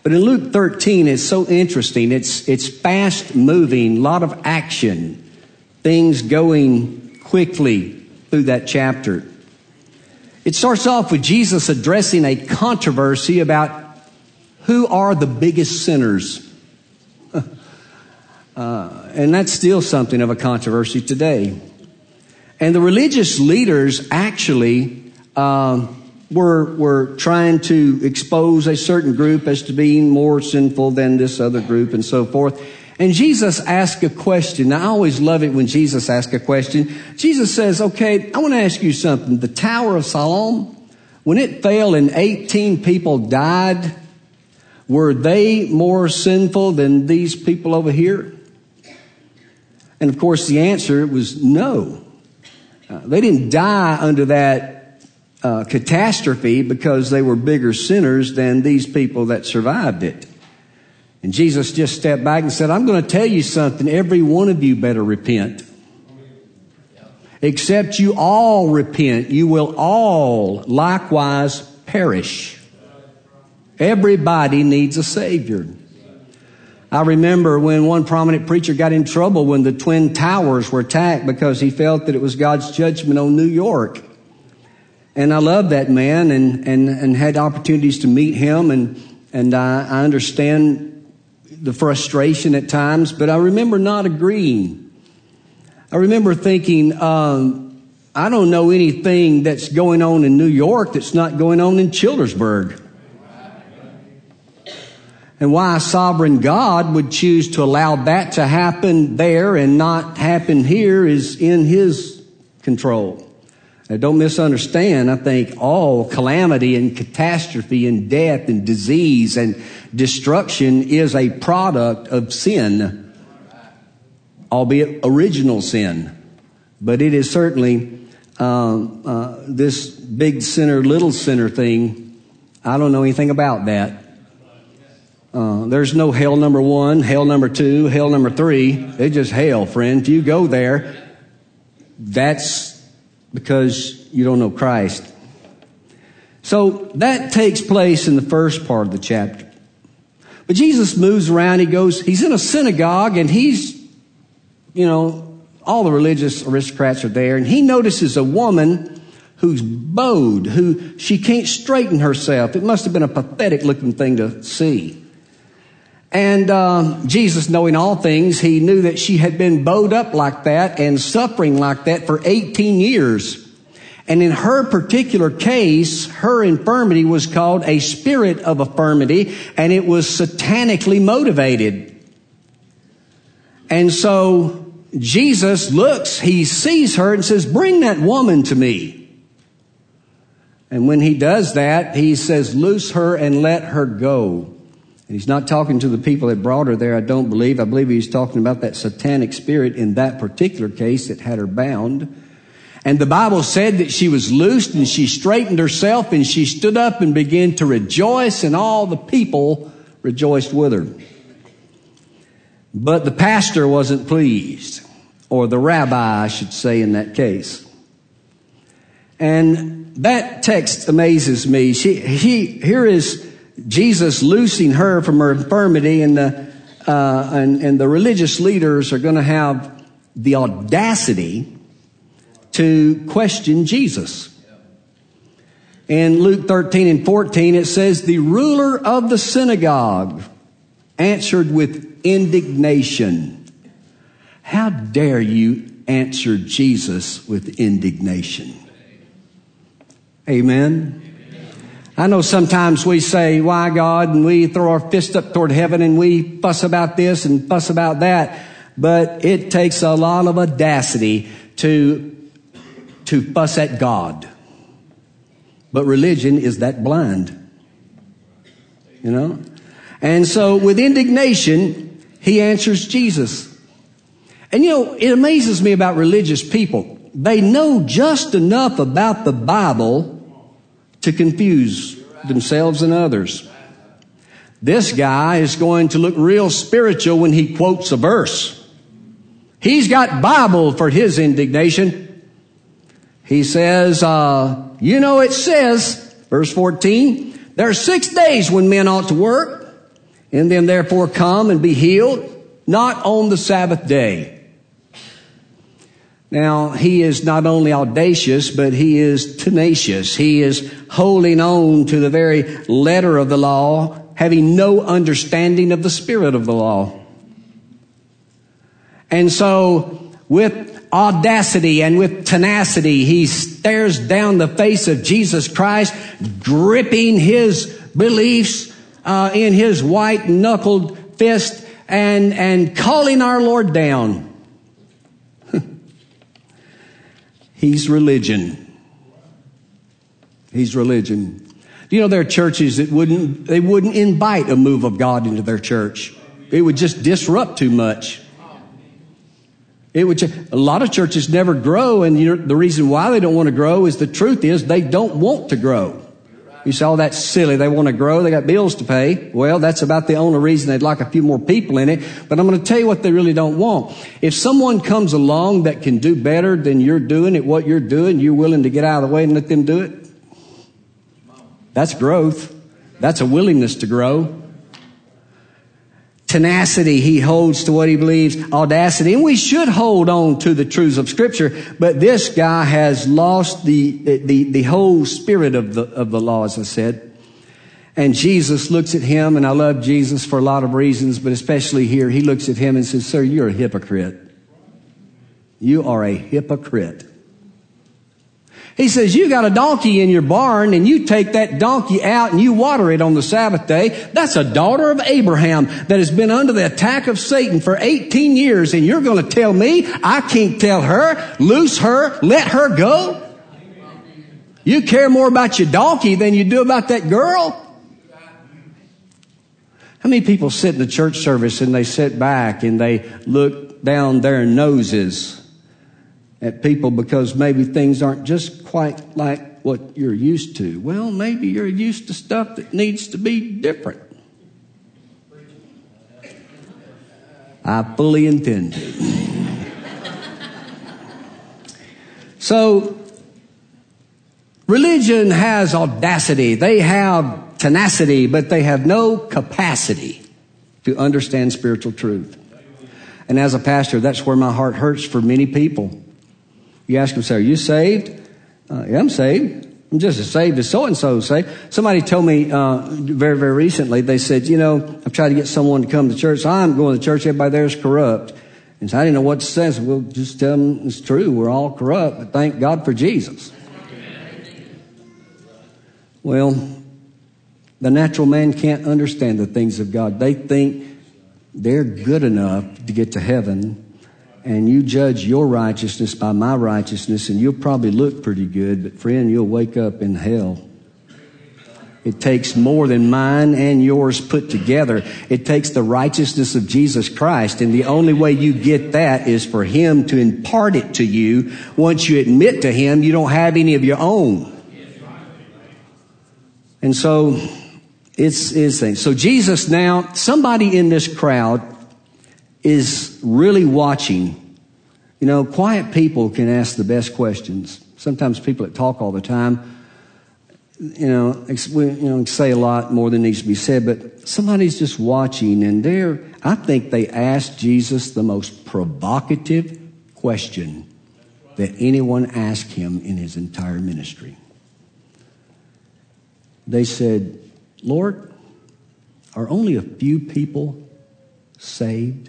But in Luke 13, it's so interesting. It's fast moving, a lot of action, things going quickly through that chapter. It starts off with Jesus addressing a controversy about who are the biggest sinners. And that's still something of a controversy today. And the religious leaders actually were trying to expose a certain group as to being more sinful than this other group and so forth. And Jesus asked a question. Now, I always love it when Jesus asks a question. Jesus says, okay, I want to ask you something. The Tower of Siloam, when it fell and 18 people died, were they more sinful than these people over here? And of course, the answer was no. They didn't die under that catastrophe because they were bigger sinners than these people that survived it. And Jesus just stepped back and said, I'm going to tell you something. Every one of you better repent. Except you all repent, you will all likewise perish. Everybody needs a Savior. I remember when one prominent preacher got in trouble when the Twin Towers were attacked because he felt that it was God's judgment on New York. And I love that man and had opportunities to meet him, and I understand the frustration at times, but I remember not agreeing. I remember thinking, I don't know anything that's going on in New York that's not going on in Childersburg. And why a sovereign God would choose to allow that to happen there and not happen here is in His control. Now, don't misunderstand. I think all calamity and catastrophe and death and disease and destruction is a product of sin, albeit original sin. But it is certainly this big sinner, little sinner thing. I don't know anything about that. There's no hell number 1, hell number 2, hell number 3. It's just hell, friend. If you go there, that's because you don't know Christ. So that takes place in the first part of the chapter. But Jesus moves around. He's in a synagogue, and all the religious aristocrats are there, and he notices a woman who's bowed, who she can't straighten herself. It must have been a pathetic looking thing to see. And Jesus, knowing all things, he knew that she had been bowed up like that and suffering like that for 18 years. And in her particular case, her infirmity was called a spirit of infirmity, and it was satanically motivated. And so Jesus looks, he sees her and says, bring that woman to me. And when he does that, he says, loose her and let her go. And he's not talking to the people that brought her there, I don't believe. I believe he's talking about that satanic spirit in that particular case that had her bound. And the Bible said that she was loosed and she straightened herself and she stood up and began to rejoice, and all the people rejoiced with her. But the pastor wasn't pleased, or the rabbi, I should say, in that case. And that text amazes me. Here is Jesus loosing her from her infirmity, and the religious leaders are going to have the audacity to question Jesus. In Luke 13 and 14, it says, the ruler of the synagogue answered with indignation. How dare you answer Jesus with indignation? Amen. I know sometimes we say, why God, and we throw our fist up toward heaven and we fuss about this and fuss about that. But it takes a lot of audacity to fuss at God. But religion is that blind. You know? And so with indignation, he answers Jesus. And it amazes me about religious people. They know just enough about the Bible to confuse themselves and others. This guy is going to look real spiritual when he quotes a verse. He's got Bible for his indignation. He says, it says, verse 14, there are 6 days when men ought to work, In them therefore come and be healed, not on the Sabbath day. Now, he is not only audacious, but he is tenacious. He is holding on to the very letter of the law, having no understanding of the spirit of the law. And so, with audacity and with tenacity, he stares down the face of Jesus Christ, gripping his beliefs in his white-knuckled fist and calling our Lord down. He's religion. He's religion. Do you know there are churches that wouldn't invite a move of God into their church? It would just disrupt too much. A lot of churches never grow, and the reason why they don't want to grow is the truth is they don't want to grow. You say, oh, that's silly. They want to grow. They got bills to pay. Well, that's about the only reason they'd like a few more people in it. But I'm going to tell you what they really don't want. If someone comes along that can do better than you're doing at what you're doing, you're willing to get out of the way and let them do it? That's growth. That's a willingness to grow. Tenacity, he holds to what he believes. Audacity, and we should hold on to the truths of Scripture. But this guy has lost the whole spirit of the law, as I said. And Jesus looks at him, and I love Jesus for a lot of reasons, but especially here, he looks at him and says, "Sir, you're a hypocrite. You are a hypocrite." He says, you got a donkey in your barn and you take that donkey out and you water it on the Sabbath day. That's a daughter of Abraham that has been under the attack of Satan for 18 years. And you're going to tell me I can't tell her, loose her, let her go? You care more about your donkey than you do about that girl? How many people sit in the church service and they sit back and they look down their noses at people because maybe things aren't just quite like what you're used to? Well, maybe you're used to stuff that needs to be different. I fully intend to. So, religion has audacity. They have tenacity, but they have no capacity to understand spiritual truth. And as a pastor, that's where my heart hurts for many people. You ask them, say, are you saved? Yeah, I'm saved. I'm just as saved as so-and-so saved. Somebody told me very, very recently, they said, I've tried to get someone to come to church. I'm going to church. Everybody there is corrupt. And so I didn't know what to say. So we'll just tell them it's true. We're all corrupt, but thank God for Jesus. Well, the natural man can't understand the things of God. They think they're good enough to get to heaven. And you judge your righteousness by my righteousness, and you'll probably look pretty good, but friend, you'll wake up in hell. It takes more than mine and yours put together. It takes the righteousness of Jesus Christ, and the only way you get that is for Him to impart it to you. Once you admit to Him, you don't have any of your own. And so, it's things. So Jesus now, somebody in this crowd is really watching. Quiet people can ask the best questions. Sometimes people that talk all the time, say a lot more than needs to be said, but somebody's just watching, and I think they asked Jesus the most provocative question that anyone asked him in his entire ministry. They said, Lord, are only a few people saved?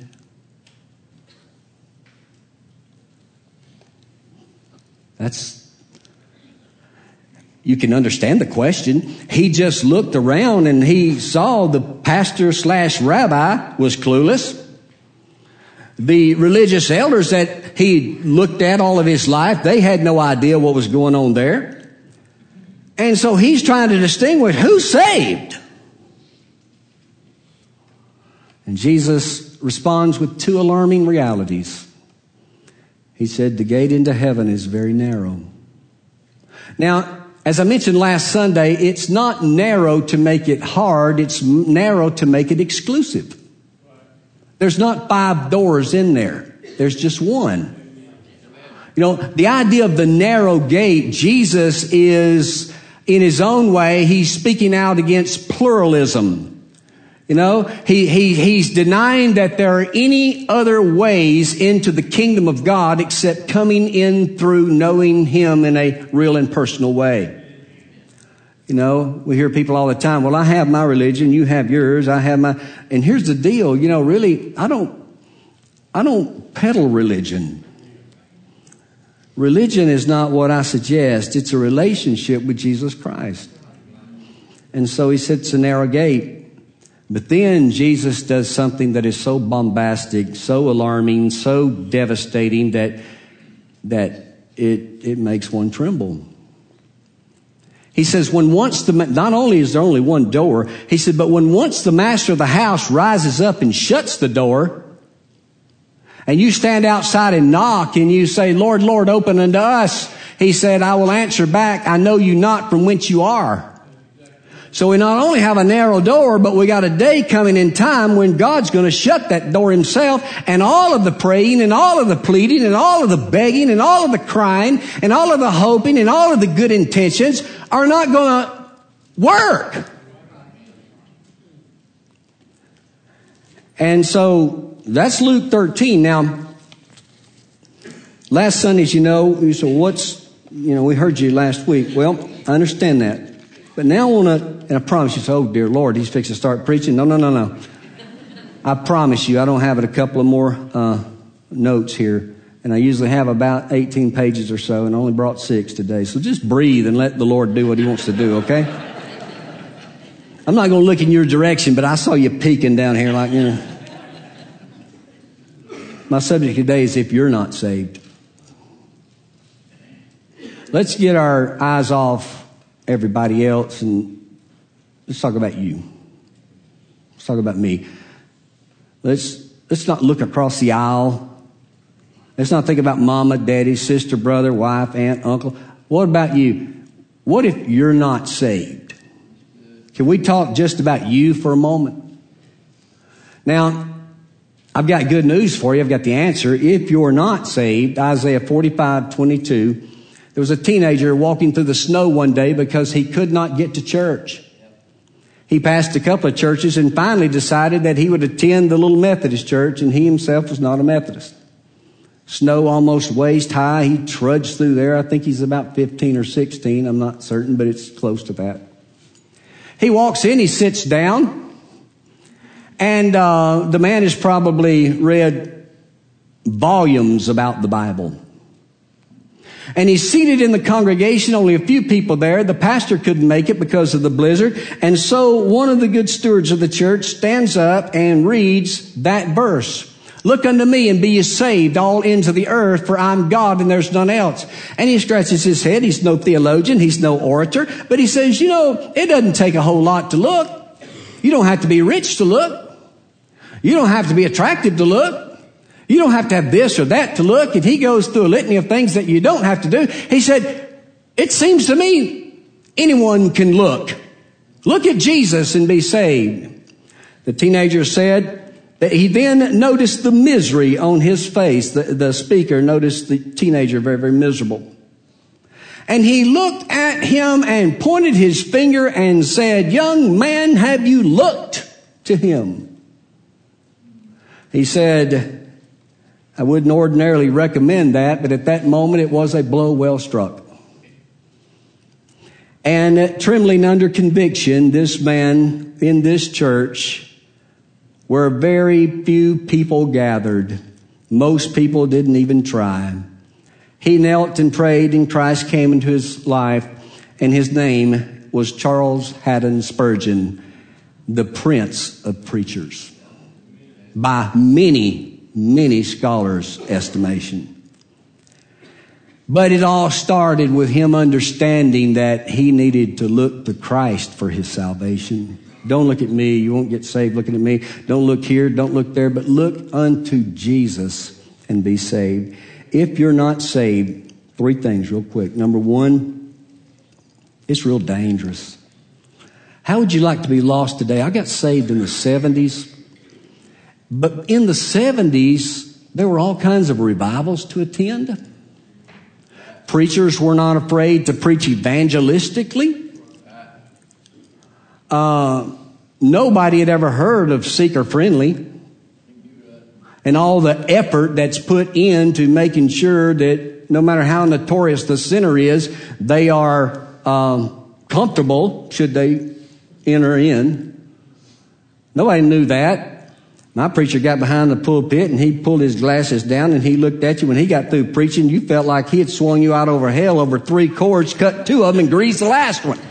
You can understand the question. He just looked around and he saw the pastor/rabbi was clueless. The religious elders that he looked at all of his life, they had no idea what was going on there. And so he's trying to distinguish who's saved. And Jesus responds with two alarming realities. He said, the gate into heaven is very narrow. Now, as I mentioned last Sunday, it's not narrow to make it hard. It's narrow to make it exclusive. There's not 5 doors in there. There's just one. The idea of the narrow gate, Jesus is, in his own way, he's speaking out against pluralism. You know, he's denying that there are any other ways into the kingdom of God except coming in through knowing Him in a real and personal way. You know, we hear people all the time, well, I have my religion, you have yours, I have my, and here's the deal, you know, really, I don't peddle religion. Religion is not what I suggest. It's a relationship with Jesus Christ. And so He sets a narrow gate. But then Jesus does something that is so bombastic, so alarming, so devastating that it makes one tremble. He says, not only is there only one door, He said, but when once the master of the house rises up and shuts the door, and you stand outside and knock and you say, Lord, Lord, open unto us. He said, I will answer back, I know you not from whence you are. So we not only have a narrow door, but we got a day coming in time when God's going to shut that door Himself, and all of the praying and all of the pleading and all of the begging and all of the crying and all of the hoping and all of the good intentions are not going to work. And so that's Luke 13. Now, last Sunday, you said, we heard you last week. Well, I understand that. But now I want to, and I promise you, oh dear Lord, he's fixing to start preaching. No. I promise you, I don't have it a couple of more notes here. And I usually have about 18 pages or so, and I only brought 6 today. So just breathe and let the Lord do what He wants to do, okay? I'm not going to look in your direction, but I saw you peeking down here like, My subject today is if you're not saved. Let's get our eyes off everybody else and let's talk about you. Let's talk about me. Let's not look across the aisle. Let's not think about mama, daddy, sister, brother, wife, aunt, uncle. What about you? What if you're not saved? Can we talk just about you for a moment? Now, I've got good news for you. I've got the answer. If you're not saved, Isaiah 45:22, there was a teenager walking through the snow one day because he could not get to church. He passed a couple of churches and finally decided that he would attend the little Methodist church, and he himself was not a Methodist. Snow almost waist high. He trudged through there. I think he's about 15 or 16. I'm not certain, but it's close to that. He walks in, he sits down, and the man has probably read volumes about the Bible. And he's seated in the congregation, only a few people there. The pastor couldn't make it because of the blizzard. And so one of the good stewards of the church stands up and reads that verse. Look unto me and be ye saved, all ends of the earth, for I'm God and there's none else. And he scratches his head. He's no theologian. He's no orator. But he says, it doesn't take a whole lot to look. You don't have to be rich to look. You don't have to be attractive to look. You don't have to have this or that to look. And he goes through a litany of things that you don't have to do. He said, it seems to me anyone can look. Look at Jesus and be saved. The teenager said that he then noticed the misery on his face. The speaker noticed the teenager very, very miserable. And he looked at him and pointed his finger and said, young man, have you looked to him? He said, I wouldn't ordinarily recommend that, but at that moment it was a blow well struck. And trembling under conviction, this man in this church, where very few people gathered, most people didn't even try, he knelt and prayed, and Christ came into his life, and his name was Charles Haddon Spurgeon, the Prince of Preachers, by many scholars' estimation. But it all started with him understanding that he needed to look to Christ for his salvation. Don't look at me. You won't get saved looking at me. Don't look here. Don't look there. But look unto Jesus and be saved. If you're not saved, 3 things real quick. Number 1, it's real dangerous. How would you like to be lost today? I got saved in the 70s. But in the 70s, there were all kinds of revivals to attend. Preachers were not afraid to preach evangelistically. nobody had ever heard of Seeker Friendly and all the effort that's put into making sure that no matter how notorious the sinner is, they are comfortable should they enter in. Nobody knew that. My preacher got behind the pulpit and he pulled his glasses down and he looked at you. When he got through preaching, you felt like he had swung you out over hell over 3 cords, cut 2 of them and greased the last one.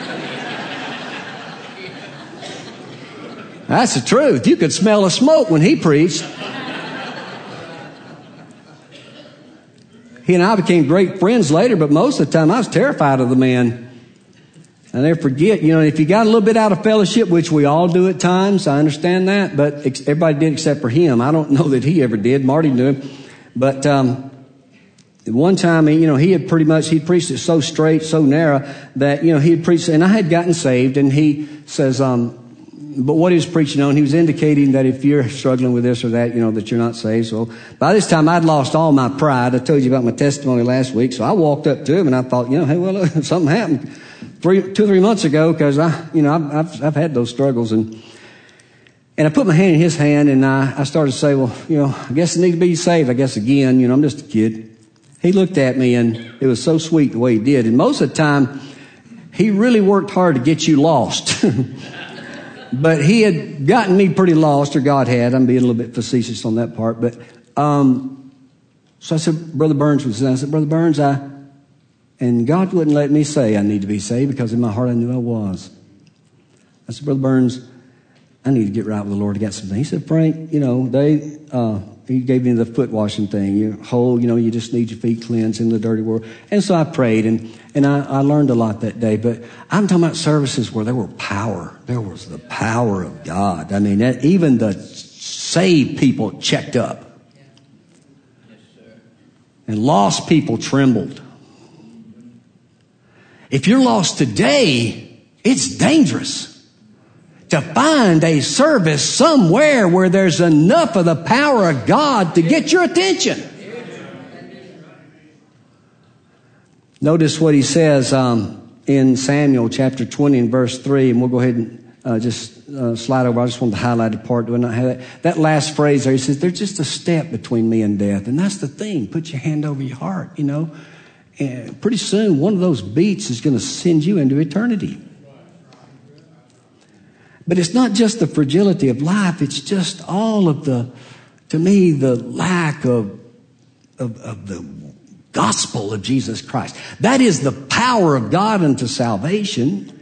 That's the truth. You could smell the smoke when he preached. He and I became great friends later, but most of the time I was terrified of the man. I never forget, if you got a little bit out of fellowship, which we all do at times, I understand that, but everybody did except for him. I don't know that he ever did. Marty knew. But one time, he had he'd preached it so straight, so narrow, that, he had preached, and I had gotten saved, and he says, but what he was preaching on, he was indicating that if you're struggling with this or that, that you're not saved. So by this time, I'd lost all my pride. I told you about my testimony last week, so I walked up to him, and I thought, hey, well, something happened 2 or 3 months ago, because I've had those struggles, and I put my hand in his hand, and I started to say, well, I guess I need to be saved. I guess again, I'm just a kid. He looked at me, and it was so sweet the way he did. And most of the time, he really worked hard to get you lost. But he had gotten me pretty lost, or God had. I'm being a little bit facetious on that part. But so I said, Brother Burns was there. I said, Brother Burns, and God wouldn't let me say I need to be saved because in my heart I knew I was. I said, Brother Burns, I need to get right with the Lord. I got something. He said, Frank, he gave me the foot washing thing. You just need your feet cleansed in the dirty world. And so I prayed, and I learned a lot that day. But I'm talking about services where there were power. There was the power of God. I mean, even the saved people checked up. And lost people trembled. If you're lost today, it's dangerous to find a service somewhere where there's enough of the power of God to get your attention. Notice what he says in Samuel chapter 20 and verse 3, and we'll go ahead and just slide over. I just wanted to highlight the part. Do I not have that? That last phrase there, he says, there's just a step between me and death. And that's the thing. Put your hand over your heart, And pretty soon, one of those beats is going to send you into eternity. But it's not just the fragility of life. It's just all of the lack of the gospel of Jesus Christ. That is the power of God unto salvation.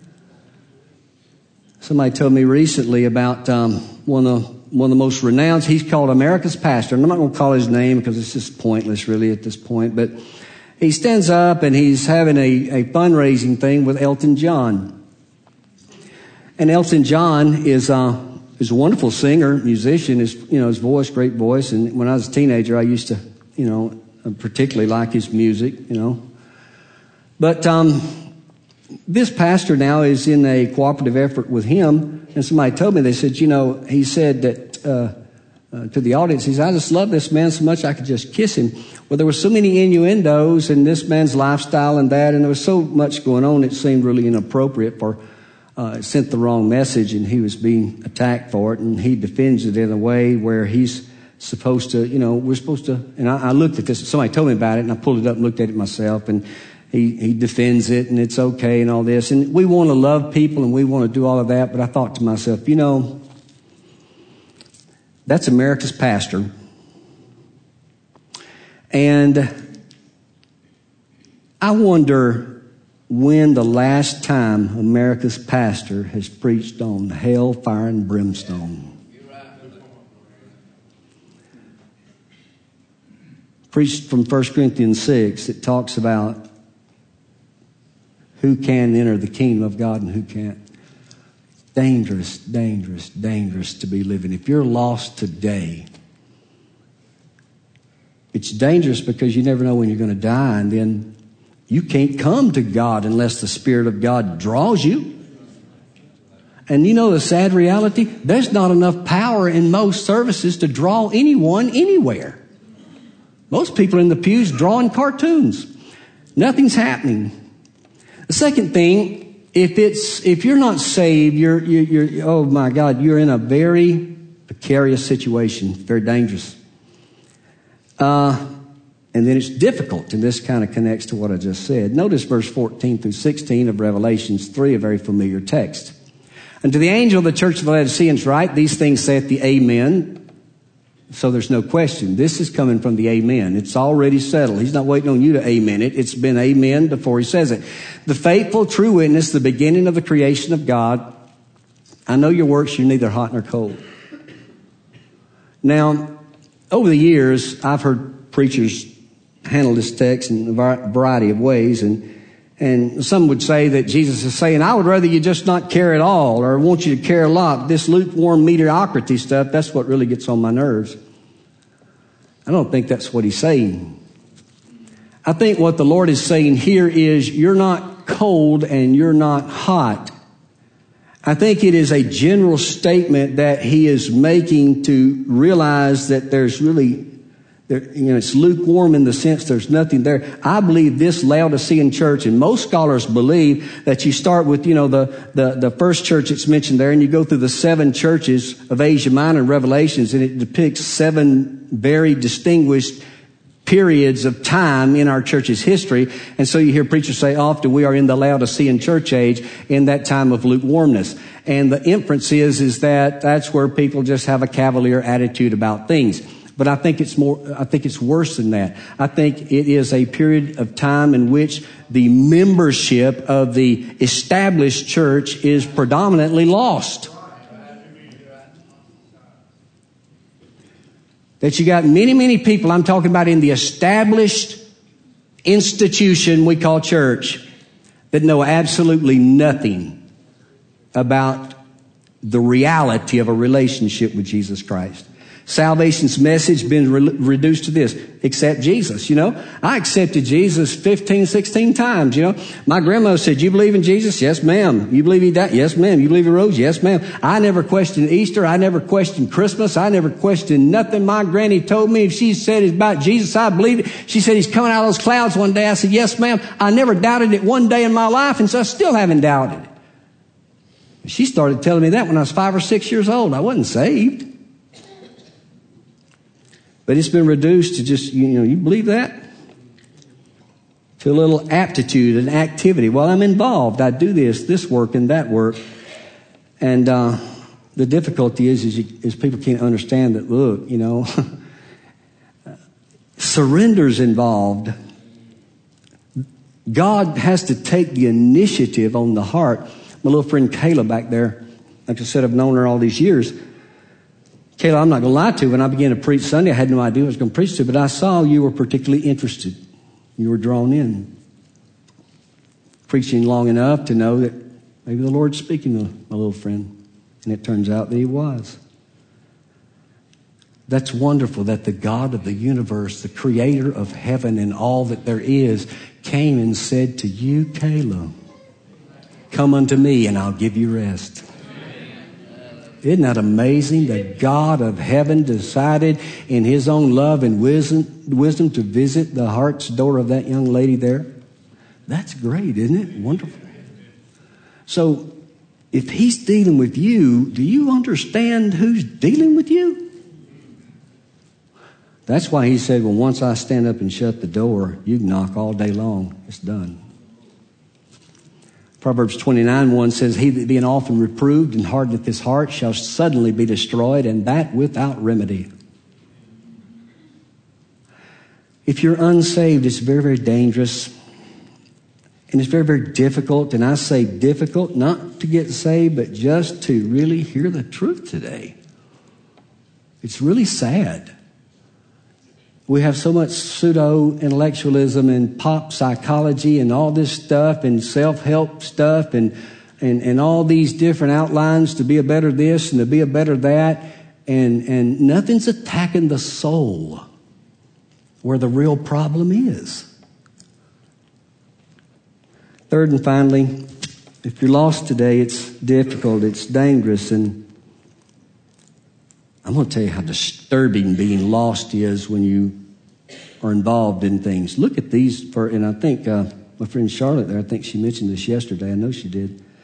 Somebody told me recently about one of the most renowned. He's called America's Pastor. And I'm not going to call his name because it's just pointless really at this point. But he stands up and he's having a fundraising thing with Elton John. And Elton John is a wonderful singer, musician. His voice, great voice. And when I was a teenager, I used to, particularly like his music, But this pastor now is in a cooperative effort with him. And somebody told me, they said, he said that to the audience, he said, I just love this man so much I could just kiss him. Well, there were so many innuendos in this man's lifestyle and that, and there was so much going on, it seemed really inappropriate for it sent the wrong message, and he was being attacked for it, and he defends it in a way where he's supposed to, we're supposed to, and I looked at this, somebody told me about it, and I pulled it up and looked at it myself, and he defends it, and it's okay and all this, and we want to love people, and we want to do all of that, but I thought to myself, that's America's pastor, and I wonder when the last time America's pastor has preached on hell, fire, and brimstone. Preached from 1 Corinthians 6, it talks about who can enter the kingdom of God and who can't. Dangerous, dangerous, dangerous to be living. If you're lost today, it's dangerous because you never know when you're going to die, and then you can't come to God unless the Spirit of God draws you. And the sad reality? There's not enough power in most services to draw anyone anywhere. Most people in the pews drawing cartoons. Nothing's happening. The second thing if you're not saved, you're oh my God, you're in a very precarious situation, very dangerous. And then it's difficult, and this kind of connects to what I just said. Notice verse 14 through 16 of Revelations 3, a very familiar text. And to the angel of the church of the Laodiceans write, these things saith the Amen. So there's no question. This is coming from the Amen. It's already settled. He's not waiting on you to amen it. It's been amen before he says it. The faithful, true witness, the beginning of the creation of God. I know your works, you're neither hot nor cold. Now, over the years, I've heard preachers handle this text in a variety of ways, and some would say that Jesus is saying, I would rather you just not care at all, or I want you to care a lot. This lukewarm mediocrity stuff, that's what really gets on my nerves. I don't think that's what he's saying. I think what the Lord is saying here is you're not cold and you're not hot. I think it is a general statement that he is making to realize that there's really, it's lukewarm in the sense there's nothing there. I believe this Laodicean church, and most scholars believe that you start with, the first church that's mentioned there, and you go through the 7 churches of Asia Minor and Revelations, and it depicts 7 very distinguished periods of time in our church's history. And so you hear preachers say often we are in the Laodicean church age in that time of lukewarmness. And the inference is that that's where people just have a cavalier attitude about things. But I think it's worse than that. I think it is a period of time in which the membership of the established church is predominantly lost. That you got many, many people, I'm talking about in the established institution we call church, that know absolutely nothing about the reality of a relationship with Jesus Christ. Salvation's message been reduced to this: accept Jesus. I accepted Jesus 15, 16 times. My grandmother said, you believe in Jesus? Yes, ma'am. You believe he died? Yes, ma'am. You believe he rose? Yes, ma'am. I never questioned Easter. I never questioned Christmas. I never questioned nothing my granny told me. If she said it's about Jesus, I believed it. She said he's coming out of those clouds one day. I said, yes, ma'am. I never doubted it one day in my life, and so I still haven't doubted it. She started telling me that when I was 5 or 6 years old. I wasn't saved. But it's been reduced to just, you believe that? To a little aptitude and activity. Well, I'm involved. I do this work and that work. And the difficulty is people can't understand that, look, surrender's involved. God has to take the initiative on the heart. My little friend Kayla back there, like I said, I've known her all these years. Kayla, I'm not going to lie to you. When I began to preach Sunday, I had no idea what I was going to preach to, but I saw you were particularly interested. You were drawn in. Preaching long enough to know that maybe the Lord's speaking to my little friend. And it turns out that he was. That's wonderful that the God of the universe, the creator of heaven and all that there is, came and said to you, Kayla, come unto me and I'll give you rest. Isn't that amazing? The God of heaven decided in his own love and wisdom to visit the heart's door of that young lady there. That's great, isn't it? Wonderful. So if he's dealing with you, do you understand who's dealing with you? That's why he said, well, once I stand up and shut the door, you can knock all day long. It's done. Proverbs 29:1 says, he that being often reproved and hardeneth his heart shall suddenly be destroyed, and that without remedy. If you're unsaved, it's very, very dangerous. And it's very, very difficult. And I say difficult not to get saved, but just to really hear the truth today. It's really sad. We have so much pseudo-intellectualism and pop psychology and all this stuff and self-help stuff and all these different outlines to be a better this and to be a better that. And nothing's attacking the soul where the real problem is. Third and finally, if you're lost today, it's difficult, it's dangerous, and I'm going to tell you how disturbing being lost is when you are involved in things. Look at these, and I think my friend Charlotte there, I think she mentioned this yesterday. I know she did.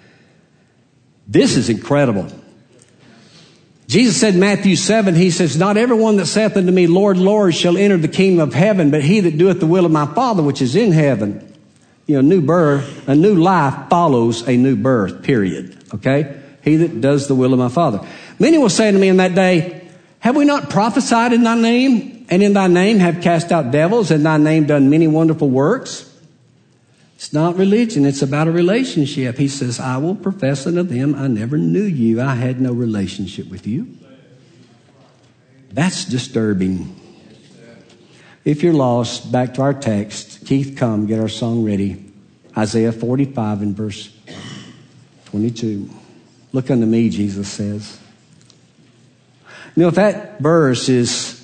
This is incredible. Jesus said in Matthew 7, he says, not everyone that saith unto me, Lord, Lord, shall enter the kingdom of heaven, but he that doeth the will of my Father which is in heaven. You know, new birth, a new life follows a new birth, period. Okay? He that does the will of my Father. Many will say to me in that day, have we not prophesied in thy name? And in thy name have cast out devils, and thy name done many wonderful works? It's not religion. It's about a relationship. He says, I will profess unto them, I never knew you. I had no relationship with you. That's disturbing. If you're lost, back to our text. Keith, come, get our song ready. Isaiah 45 and verse 22. Look unto me, Jesus says. You know, if that verse is,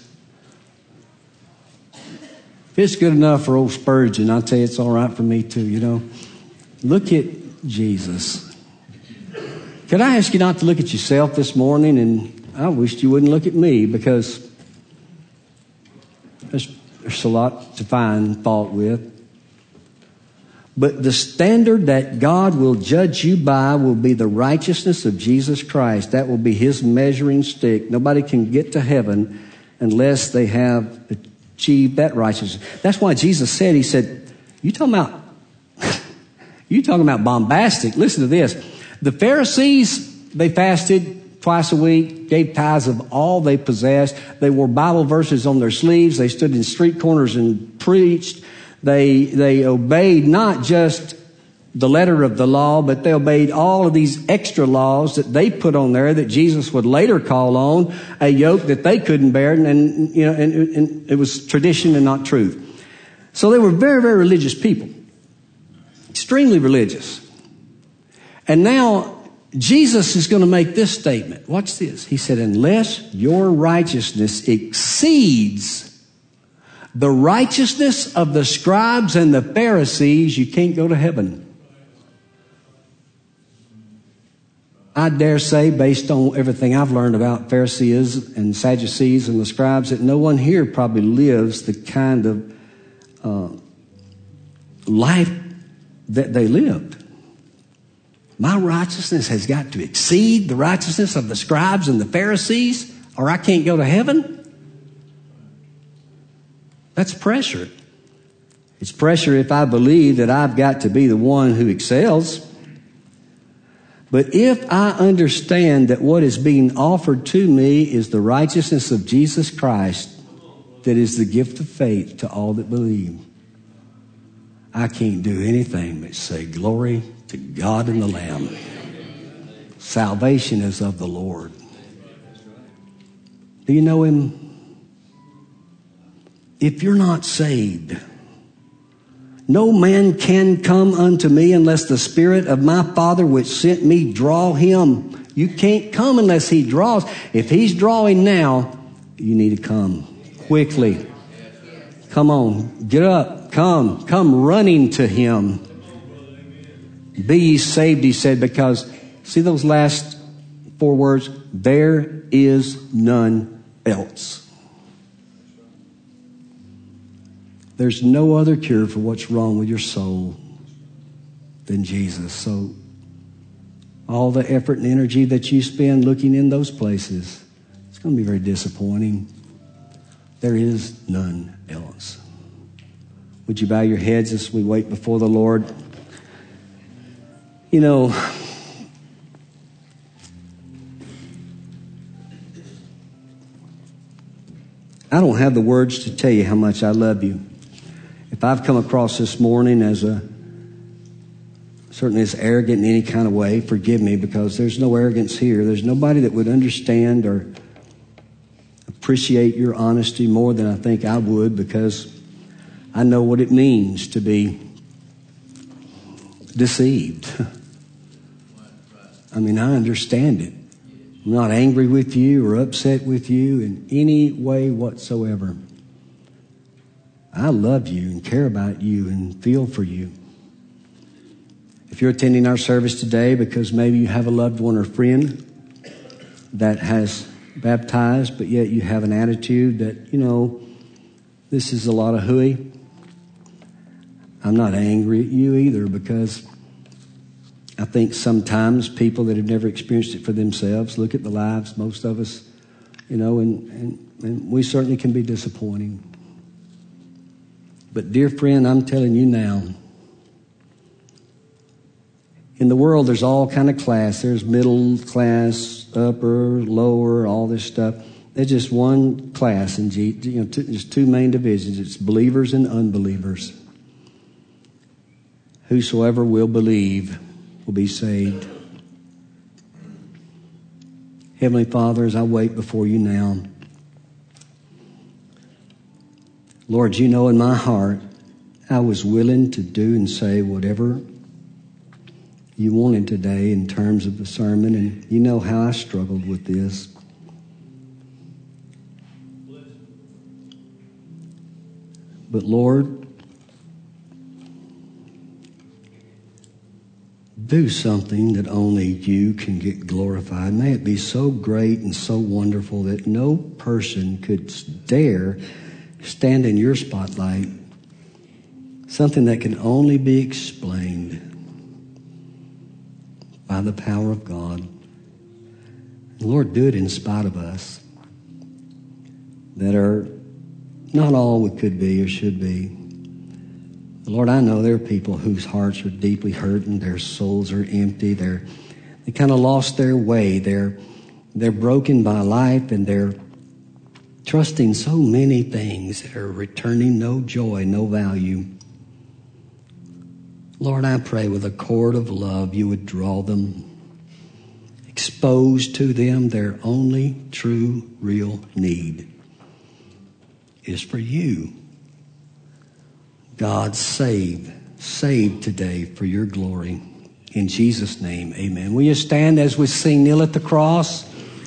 if it's good enough for old Spurgeon, I'll tell you it's all right for me too, you know. Look at Jesus. Could I ask you not to look at yourself this morning? And I wished you wouldn't look at me, because there's a lot to find fault with. But the standard that God will judge you by will be the righteousness of Jesus Christ. That will be his measuring stick. Nobody can get to heaven unless they have achieved that righteousness. That's why Jesus said, he said, you talking about bombastic. Listen to this. The Pharisees, they fasted twice a week, gave tithes of all they possessed. They wore Bible verses on their sleeves. They stood in street corners and preached. They obeyed not just the letter of the law, but they obeyed all of these extra laws that they put on there that Jesus would later call on a yoke that they couldn't bear, and it was tradition and not truth. So they were very, very religious people, extremely religious. And now Jesus is going to make this statement. Watch this. He said, unless your righteousness exceeds the righteousness of the scribes and the Pharisees, you can't go to heaven. I dare say, based on everything I've learned about Pharisees and Sadducees and the scribes, that no one here probably lives the kind of life that they lived. My righteousness has got to exceed the righteousness of the scribes and the Pharisees, or I can't go to heaven. That's pressure. It's pressure if I believe that I've got to be the one who excels. But if I understand that what is being offered to me is the righteousness of Jesus Christ, that is the gift of faith to all that believe, I can't do anything but say, glory to God and the Lamb. Salvation is of the Lord. Do you know him? If you're not saved, no man can come unto me unless the Spirit of my Father which sent me draw him. You can't come unless he draws. If he's drawing now, you need to come quickly. Come on, get up, come running to him. Be ye saved, he said, because, see those last 4 words? There is none else. There's no other cure for what's wrong with your soul than Jesus. So all the effort and energy that you spend looking in those places, it's going to be very disappointing. There is none else. Would you bow your heads as we wait before the Lord? You know, I don't have the words to tell you how much I love you. If I've come across this morning as certainly as arrogant in any kind of way, forgive me, because there's no arrogance here. There's nobody that would understand or appreciate your honesty more than I think I would, because I know what it means to be deceived. I mean, I understand it. I'm not angry with you or upset with you in any way whatsoever. I love you and care about you and feel for you. If you're attending our service today because maybe you have a loved one or friend that has baptized, but yet you have an attitude that, you know, this is a lot of hooey, I'm not angry at you either, because I think sometimes people that have never experienced it for themselves look at the lives, most of us, and we certainly can be disappointing. But dear friend, I'm telling you now, in the world there's all kind of class. There's middle class, upper, lower, all this stuff. There's just one class in just two main divisions. It's believers and unbelievers. Whosoever will believe will be saved. Heavenly Father, as I wait before you now, Lord, you know in my heart I was willing to do and say whatever you wanted today in terms of the sermon, and you know how I struggled with this. But Lord, do something that only you can get glorified. May it be so great and so wonderful that no person could dare stand in your spotlight. Something that can only be explained by the power of God. And Lord, do it in spite of us that are not all we could be or should be. Lord, I know there are people whose hearts are deeply hurt and their souls are empty. They kind of lost their way. They're broken by life, and they're trusting so many things that are returning no joy, no value. Lord, I pray with a cord of love you would draw them, expose to them their only true, real need is for you. God, save today for your glory. In Jesus' name, amen. Will you stand as we sing Kneel at the Cross?